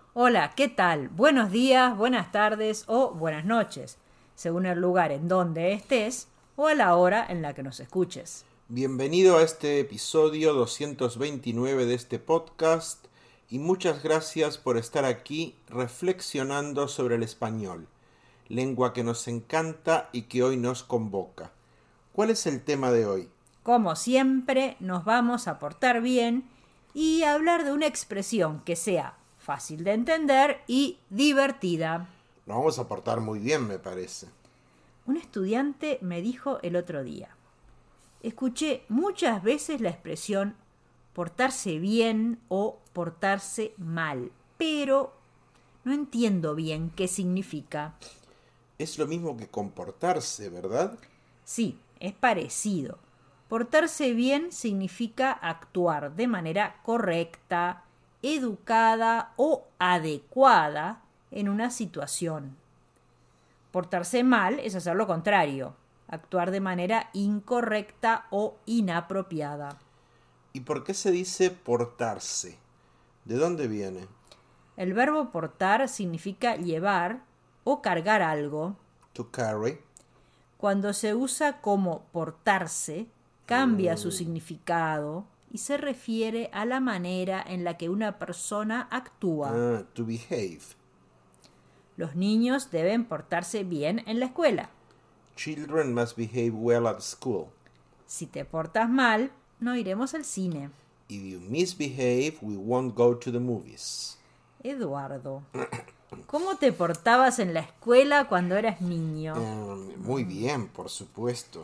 Hola, ¿qué tal? Buenos días, buenas tardes o buenas noches, según el lugar en donde estés o a la hora en la que nos escuches. Bienvenido a este episodio 229 de este podcast y muchas gracias por estar aquí reflexionando sobre el español, lengua que nos encanta y que hoy nos convoca. ¿Cuál es el tema de hoy? Como siempre, nos vamos a portar bien y hablar de una expresión que sea fácil de entender y divertida. Nos vamos a portar muy bien, me parece. Un estudiante me dijo el otro día: escuché muchas veces la expresión portarse bien o portarse mal, pero no entiendo bien qué significa. Es lo mismo que comportarse, ¿verdad? Sí, es parecido. Portarse bien significa actuar de manera correcta, educada o adecuada en una situación. Portarse mal es hacer lo contrario, actuar de manera incorrecta o inapropiada. ¿Y por qué se dice portarse? ¿De dónde viene? El verbo portar significa llevar o cargar algo. To carry. Cuando se usa como portarse, cambia su significado y se refiere a la manera en la que una persona actúa. To behave. Los niños deben portarse bien en la escuela. Children must behave well at school. Si te portas mal, no iremos al cine. If you misbehave, we won't go to the movies. Eduardo, ¿cómo te portabas en la escuela cuando eras niño? Muy bien, por supuesto.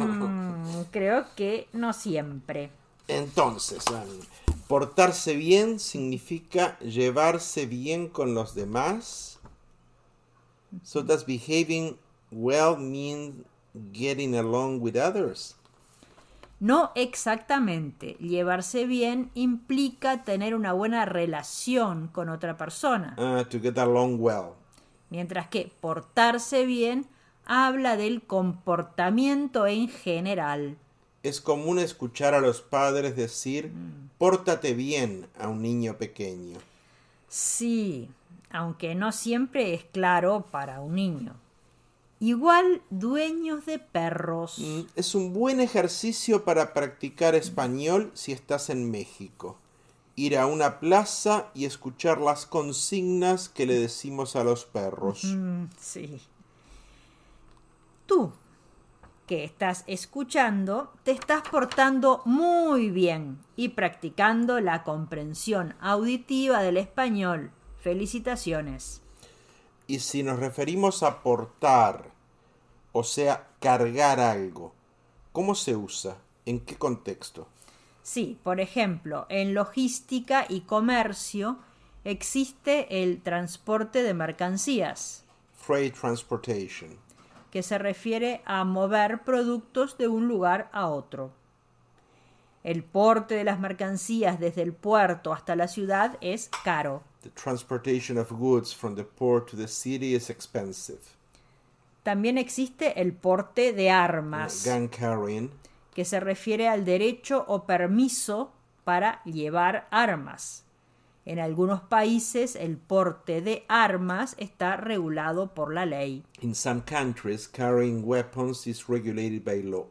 Creo que no siempre. Entonces, portarse bien significa llevarse bien con los demás. So does behaving well mean getting along with others? No exactamente. Llevarse bien implica tener una buena relación con otra persona, To get along well. mientras que portarse bien habla del comportamiento en general. Es común escuchar a los padres decir, pórtate bien a un niño pequeño. Sí, aunque no siempre es claro para un niño. Igual dueños de perros. Es un buen ejercicio para practicar español si estás en México. Ir a una plaza y escuchar las consignas que le decimos a los perros. Sí. Tú, que estás escuchando, te estás portando muy bien y practicando la comprensión auditiva del español. Felicitaciones. Y si nos referimos a portar, o sea, cargar algo, ¿cómo se usa? ¿En qué contexto? Sí, por ejemplo, en logística y comercio existe el transporte de mercancías, Freight transportation. que se refiere a mover productos de un lugar a otro. El porte de las mercancías desde el puerto hasta la ciudad es caro. The transportation of goods from the port to the city is expensive. También existe el porte de armas, Gun carrying. que se refiere al derecho o permiso para llevar armas. En algunos países el porte de armas está regulado por la ley. In some countries, carrying weapons is regulated by law.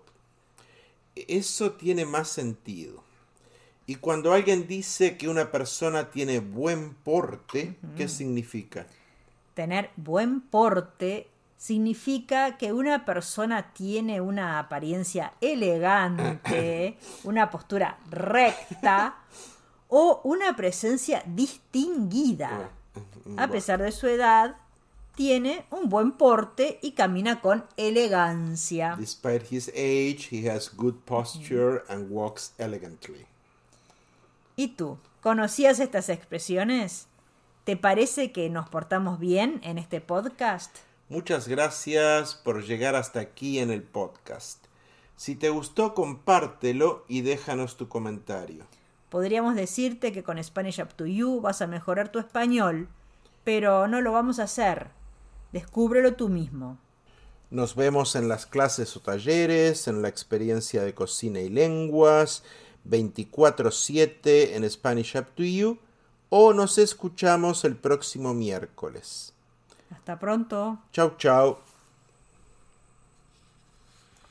Eso tiene más sentido. Y cuando alguien dice que una persona tiene buen porte, ¿qué significa? Tener buen porte significa que una persona tiene una apariencia elegante, una postura recta o una presencia distinguida. A pesar de su edad, tiene un buen porte y camina con elegancia. Despite his age, he has good posture and walks elegantly. ¿Y tú? ¿Conocías estas expresiones? ¿Te parece que nos portamos bien en este podcast? Muchas gracias por llegar hasta aquí en el podcast. Si te gustó, compártelo y déjanos tu comentario. Podríamos decirte que con Spanish Up to You vas a mejorar tu español, pero no lo vamos a hacer. Descúbrelo tú mismo. Nos vemos en las clases o talleres, en la experiencia de cocina y lenguas, 24/7 en Spanish Up to You o nos escuchamos el próximo miércoles. Hasta pronto. Chau, chau.